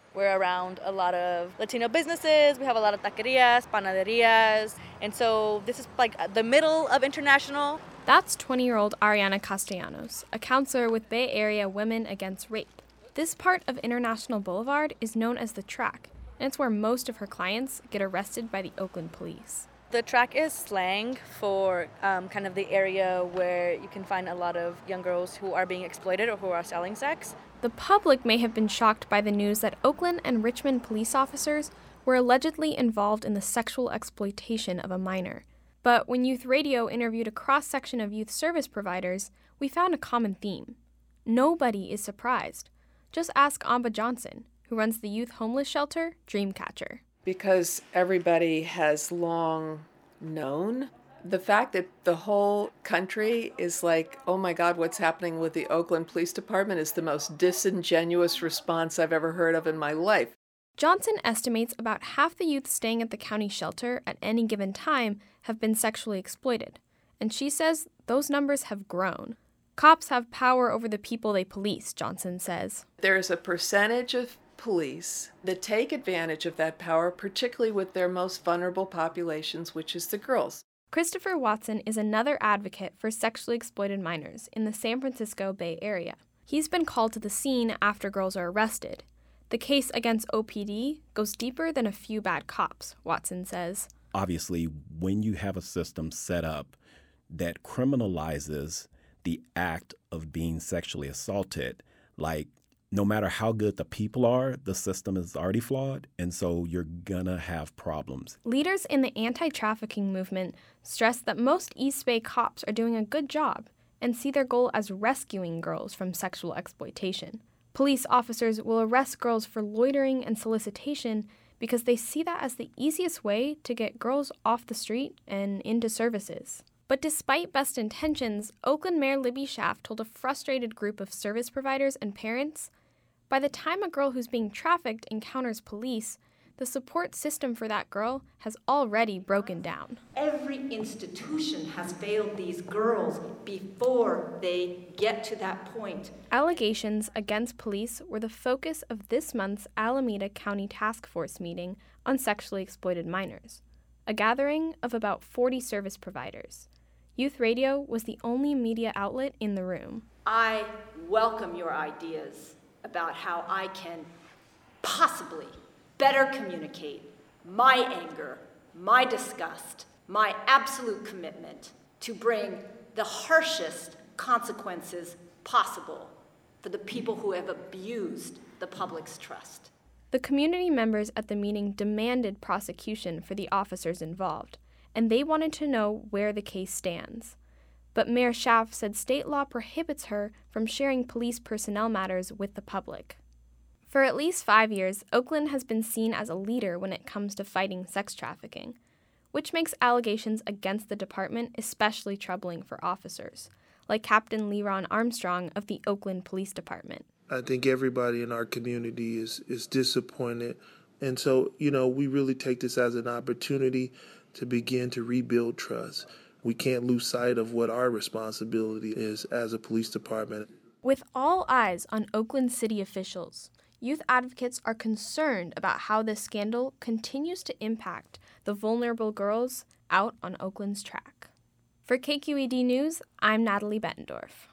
We're around a lot of Latino businesses. We have a lot of taquerias, panaderias. And so this is like the middle of International. That's 20-year-old Ariana Castellanos, a counselor with Bay Area Women Against Rape. This part of International Boulevard is known as the Track, and it's where most of her clients get arrested by the Oakland police. The Track is slang for kind of the area where you can find a lot of young girls who are being exploited or who are selling sex. The public may have been shocked by the news that Oakland and Richmond police officers were allegedly involved in the sexual exploitation of a minor. But when Youth Radio interviewed a cross-section of youth service providers, we found a common theme. Nobody is surprised. Just ask Amba Johnson, who runs the youth homeless shelter, Dreamcatcher. Because everybody has long known. The fact that the whole country is like, oh my God, what's happening with the Oakland Police Department is the most disingenuous response I've ever heard of in my life. Johnson estimates about half the youth staying at the county shelter at any given time have been sexually exploited, and she says those numbers have grown. Cops have power over the people they police, Johnson says. There's a percentage of police that take advantage of that power, particularly with their most vulnerable populations, which is the girls. Christopher Watson is another advocate for sexually exploited minors in the San Francisco Bay Area. He's been called to the scene after girls are arrested. The case against OPD goes deeper than a few bad cops, Watson says. Obviously, when you have a system set up that criminalizes the act of being sexually assaulted, like no matter how good the people are, the system is already flawed, and so you're gonna have problems. Leaders in the anti-trafficking movement stress that most East Bay cops are doing a good job and see their goal as rescuing girls from sexual exploitation. Police officers will arrest girls for loitering and solicitation because they see that as the easiest way to get girls off the street and into services. But despite best intentions, Oakland Mayor Libby Schaaf told a frustrated group of service providers and parents, by the time a girl who's being trafficked encounters police, the support system for that girl has already broken down. Every institution has failed these girls before they get to that point. Allegations against police were the focus of this month's Alameda County Task Force meeting on sexually exploited minors, a gathering of about 40 service providers. Youth Radio was the only media outlet in the room. I welcome your ideas about how I can possibly better communicate my anger, my disgust, my absolute commitment to bring the harshest consequences possible for the people who have abused the public's trust. The community members at the meeting demanded prosecution for the officers involved, and they wanted to know where the case stands. But Mayor Schaaf said state law prohibits her from sharing police personnel matters with the public. For at least 5 years, Oakland has been seen as a leader when it comes to fighting sex trafficking, which makes allegations against the department especially troubling for officers, like Captain Leron Armstrong of the Oakland Police Department. I think everybody in our community is disappointed. And so, we really take this as an opportunity to begin to rebuild trust. We can't lose sight of what our responsibility is as a police department. With all eyes on Oakland city officials, youth advocates are concerned about how this scandal continues to impact the vulnerable girls out on Oakland's track. For KQED News, I'm Natalie Bettendorf.